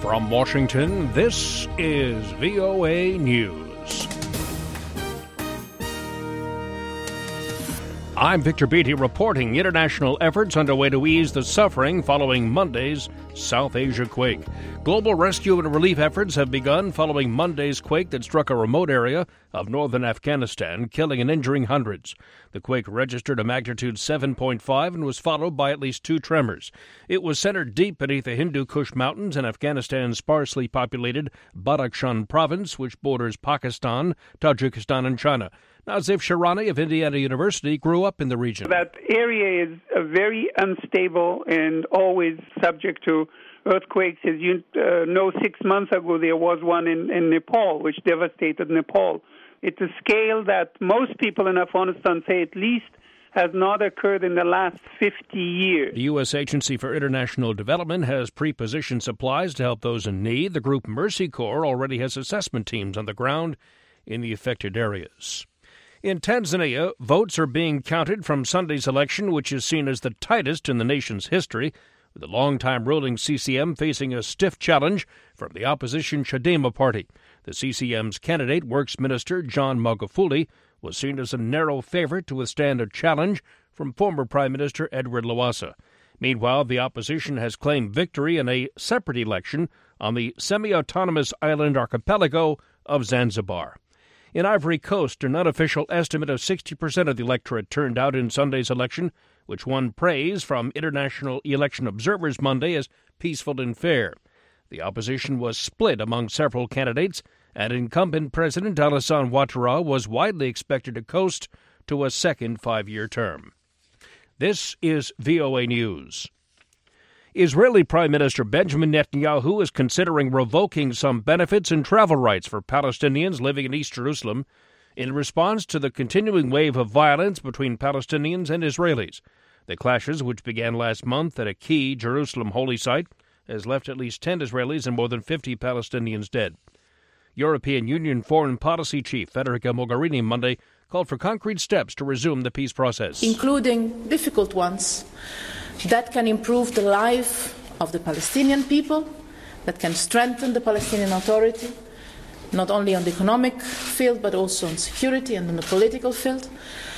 From Washington, this is VOA News. I'm Victor Beatty reporting international efforts underway to ease the suffering following Monday's South Asia quake. Global rescue and relief efforts have begun following Monday's quake that struck a remote area of northern Afghanistan, killing and injuring hundreds. The quake registered a magnitude 7.5 and was followed by at least 2 tremors. It was centered deep beneath the Hindu Kush Mountains in Afghanistan's sparsely populated Badakhshan province, which borders Pakistan, Tajikistan, and China. Nazif Shirani of Indiana University grew up in the region. That area is very unstable and always subject to earthquakes. As you know, 6 months ago there was one in Nepal, which devastated Nepal. It's a scale that most people in Afghanistan say at least has not occurred in the last 50 years. The U.S. Agency for International Development has pre-positioned supplies to help those in need. The group Mercy Corps already has assessment teams on the ground in the affected areas. In Tanzania, votes are being counted from Sunday's election, which is seen as the tightest in the nation's history, with the longtime ruling CCM facing a stiff challenge from the opposition Chadema party. The CCM's candidate, Works Minister John Magufuli, was seen as a narrow favorite to withstand a challenge from former Prime Minister Edward Lowassa. Meanwhile, the opposition has claimed victory in a separate election on the semi-autonomous island archipelago of Zanzibar. In Ivory Coast, an unofficial estimate of 60% of the electorate turned out in Sunday's election, which won praise from international election observers Monday as peaceful and fair. The opposition was split among several candidates, and incumbent President Alassane Ouattara was widely expected to coast to a second 5-year term. This is VOA News. Israeli Prime Minister Benjamin Netanyahu is considering revoking some benefits and travel rights for Palestinians living in East Jerusalem in response to the continuing wave of violence between Palestinians and Israelis. The clashes, which began last month at a key Jerusalem holy site, has left at least 10 Israelis and more than 50 Palestinians dead. European Union Foreign Policy Chief Federica Mogherini Monday called for concrete steps to resume the peace process, including difficult ones that can improve the life of the Palestinian people, that can strengthen the Palestinian Authority, not only on the economic field but also on security and on the political field,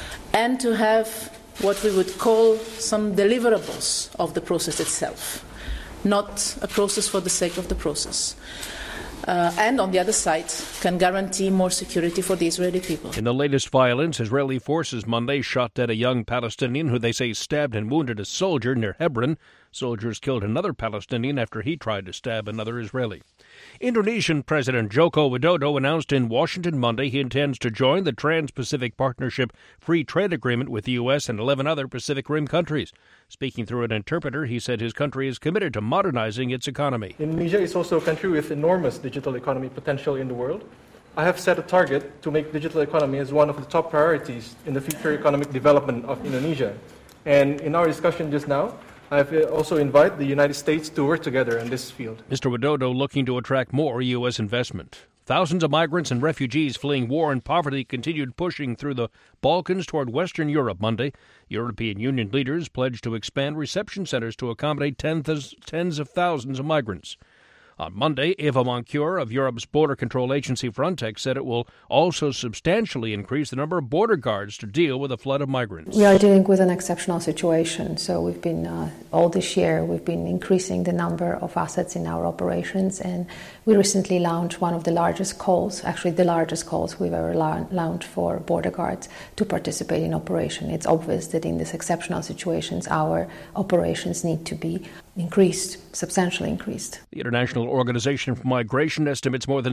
and to have what we would call some deliverables of the process itself, not a process for the sake of the process. And on the other side, can guarantee more security for the Israeli people. In the latest violence, Israeli forces Monday shot dead a young Palestinian who they say stabbed and wounded a soldier near Hebron. Soldiers killed another Palestinian after he tried to stab another Israeli. Indonesian President Joko Widodo announced in Washington Monday he intends to join the Trans-Pacific Partnership Free Trade Agreement with the U.S. and 11 other Pacific Rim countries. Speaking through an interpreter, he said his country is committed to modernizing its economy. Indonesia is also a country with enormous digital economy potential in the world. I have set a target to make digital economy as one of the top priorities in the future economic development of Indonesia. And in our discussion just now, I have also invited the United States to work together in this field. Mr. Widodo looking to attract more U.S. investment. Thousands of migrants and refugees fleeing war and poverty continued pushing through the Balkans toward Western Europe Monday. European Union leaders pledged to expand reception centers to accommodate tens of thousands of migrants. On Monday, Eva Moncur of Europe's border control agency Frontex said it will also substantially increase the number of border guards to deal with a flood of migrants. We are dealing with an exceptional situation, so we've been, all this year, we've been increasing the number of assets in our operations, and we recently launched one of the largest calls, actually the largest calls we've ever launched for border guards to participate in operation. It's obvious that in these exceptional situations, our operations need to be increased, substantially increased. The International Organization for Migration estimates more than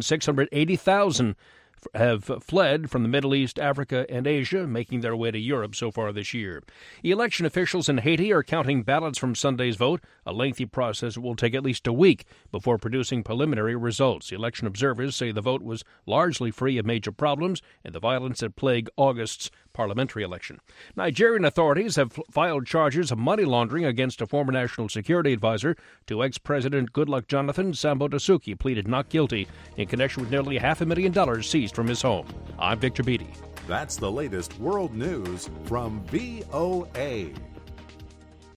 680,000 have fled from the Middle East, Africa, and Asia, making their way to Europe so far this year. Election officials in Haiti are counting ballots from Sunday's vote, a lengthy process that will take at least a week before producing preliminary results. Election observers say the vote was largely free of major problems and the violence that plagued August's parliamentary election. Nigerian authorities have filed charges of money laundering against a former national security advisor to ex-President Goodluck Jonathan. Sambo Dasuki pleaded not guilty in connection with nearly $500,000 seized from his home. I'm Victor Beatty. That's the latest world news from VOA.